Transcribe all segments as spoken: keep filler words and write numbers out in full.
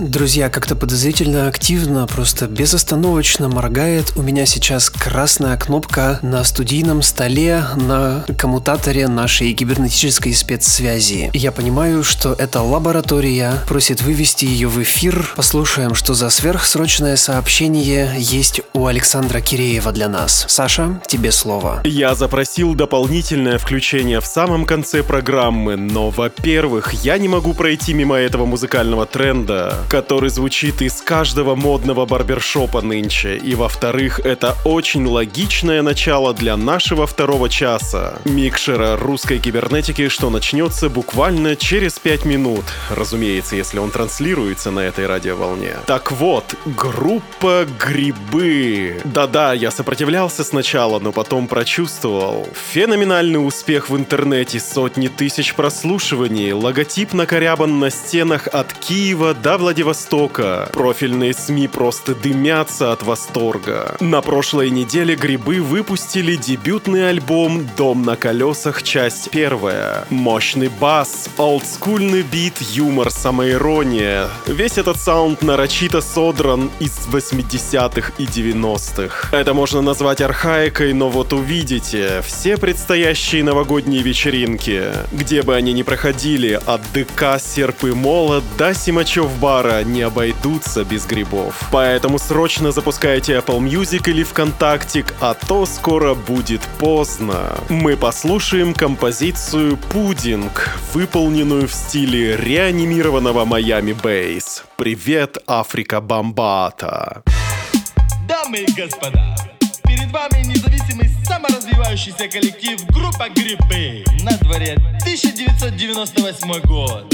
Друзья, как-то подозрительно активно, просто безостановочно моргает у меня сейчас красная кнопка на студийном столе на коммутаторе нашей кибернетической спецсвязи. Я понимаю, что это лаборатория, просит вывести ее в эфир. Послушаем, что за сверхсрочное сообщение есть у Александра Киреева для нас. Саша, тебе слово. Я запросил дополнительное включение в самом конце программы, но, во-первых, я не могу пройти мимо этого музыкального тренда, который звучит из каждого модного барбершопа нынче. И, во-вторых, это очень логичное начало для нашего второго часа микшера русской кибернетики, что начнется буквально через пять минут. Разумеется, если он транслируется на этой радиоволне. Так вот, группа «Грибы». Да-да, я сопротивлялся сначала, но потом прочувствовал. Феноменальный успех в интернете, сотни тысяч прослушиваний, логотип накорябан на стенах от Киева до Владивостока. Профильные СМИ просто дымятся от восторга. На прошлой неделе «Грибы» выпустили дебютный альбом «Дом на колесах. Часть первая». Мощный бас, олдскульный бит, юмор, самоирония. Весь этот саунд нарочито содран из восьмидесятых и девяностых. Это можно назвать архаикой, но вот увидите, все предстоящие новогодние вечеринки, где бы они ни проходили, от ДК «Серп и молот» до Симачев бара, не обойдутся без грибов. Поэтому срочно запускайте Apple Music или ВКонтактик, а то скоро будет поздно. Мы послушаем композицию «Пудинг», выполненную в стиле реанимированного Miami Bass. Привет, Африка Бамбата! Дамы и господа, перед вами независимый саморазвивающийся коллектив группа «Грибы». На дворе тысяча девятьсот девяносто восьмой год.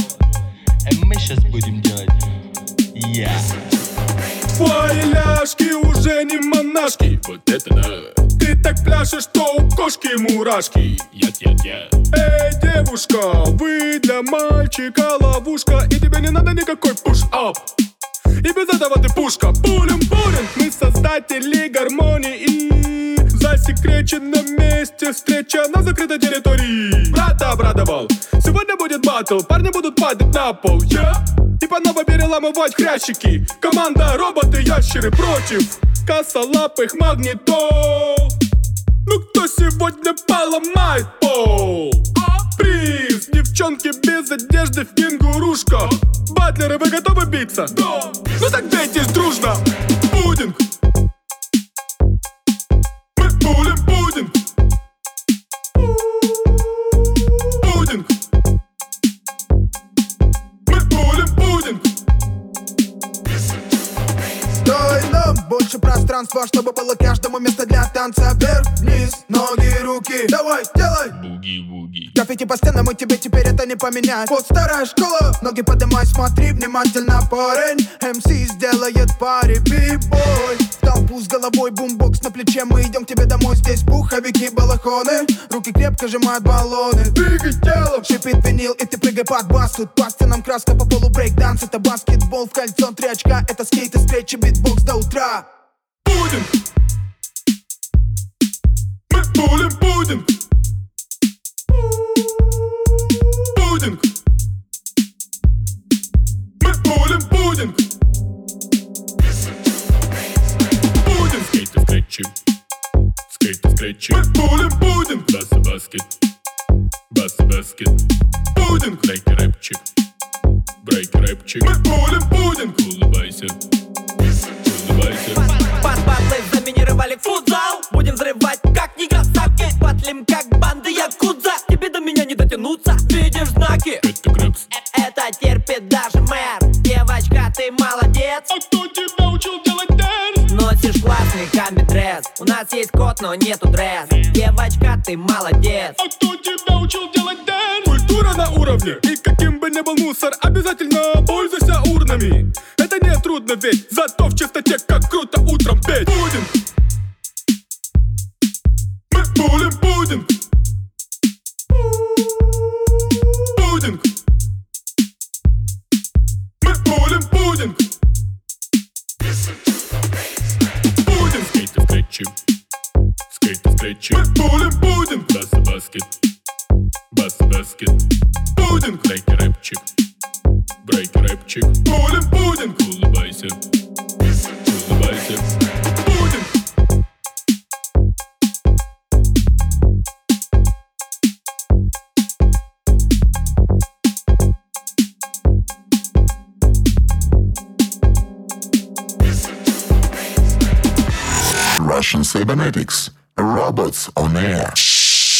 И мы сейчас будем делать я. Твои ляжки уже не монашки. Вот это да. Ты так пляшешь, что у кошки мурашки. Я-я-я. Эй, девушка, вы для мальчика ловушка, и тебе не надо никакой пуш-ап. И без этого ты пушка. Пулем-пулем, мы создатели гармонии. И в засекреченном месте встреча на закрытой территории. Брата обрадовал, сегодня будет баттл, парни будут падать на пол, yeah? И по новой переламывать хрящики. Команда роботы-ящеры против косолапых магнитов. Ну кто сегодня поломает пол? Приз, девчонки без одежды в кенгурушках. Батлеры, вы готовы биться? Да. Ну так бейтесь дружно. Пудинг. Мы пулим пудинг. Пудинг. Мы пулим пудинг. Дай нам больше пространства, чтобы было каждому место для танца. Вверх-вниз, ноги, руки. Давай, делай. Буги-буги. Граффити по стенам, и тебе теперь это не поменять. Вот старая школа, ноги поднимай, смотри внимательно, парень. эм си сделает пари, би-бой. В толпу с головой, бумбокс на плече. Мы идем к тебе домой, здесь пуховики, балахоны. Руки крепко сжимают баллоны. Двигай телом, шипит винил, и ты прыгай под бас. Тут по стенам краска, по полу брейк-данс. Это баскетбол в кольцо, три очка. Это скейты, скретчи, битбокс до утра. Пудинг. Мы пулим пудинг. Пудинг. Мы пулим пудинг. Пудинг. Скейты, скретчи. Скейты, скретчи. Мы пулим пудинг. Баса, баскет. Баса, баскет. Пудинг. Брейки, рэпчик. Брейки, рэпчик. Мы пулим пудинг. Улыбайся. Улыбайся. Пас-батлы заминировали футзал. Будем взрывать как негасавки. Батлим как банды якудза. Тебе до меня не дотянуться. Видишь знаки? Это Грэпс. Это терпит даже мэр. Девочка, ты молодец. А кто тебя учил делать дэнс? Носишь классный комби-дресс. У нас есть кот, но нету дресс. Девочка, ты молодец. А кто тебя учил делать дэнс? Культура на уровне. И каким бы ни был мусор, обязательно пользуйся урнами. Это не трудно, ведь зато в чистоте как круто утром петь. Пудинг. Мы пулим пудинг. Пудинг. Мы пулим пудинг. Пудинг. Скейты, скретчи. Скейты, скретчи. Мы пулим пудинг. Баса, баскет. Баса, баскет. Пудинг. Брейки, рэпчик. Брейки, рэпчик. Пулем пудинг. Улыбайся. Улыбайся. Пудинг. Russian cybernetics, robots on air.